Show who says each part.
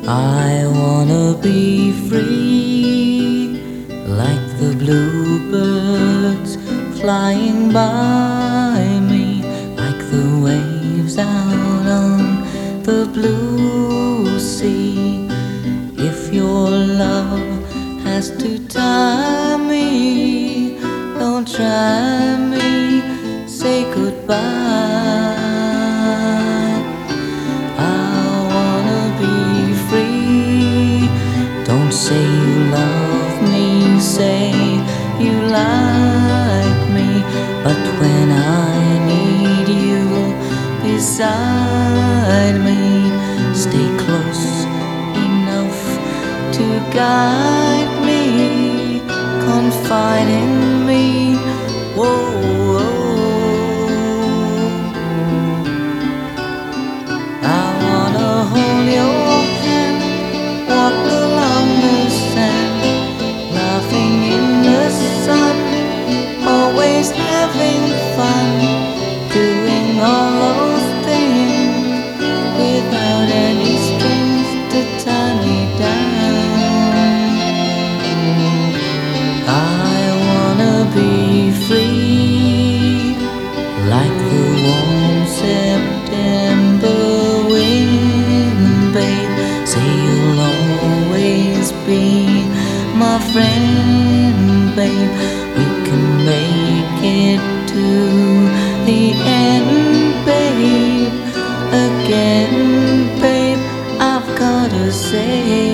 Speaker 1: I wanna be free, like the bluebirds flying by me, like the waves out on the blue sea. If your love has to tie me, don't try me, say goodbye. Don't say you love me, say you like me. But when I need you beside me, stay close enough to guide me, confide in me. Whoa, I wanna hold your hand, walk along the sand, laughing in the sun, always having fun, doing all those things without any strings to tie me down. I wanna be free, like the warm September wind, babe. Say you'll always be my friend, babe. We can make it to the end, babe. Again, babe, I've gotta say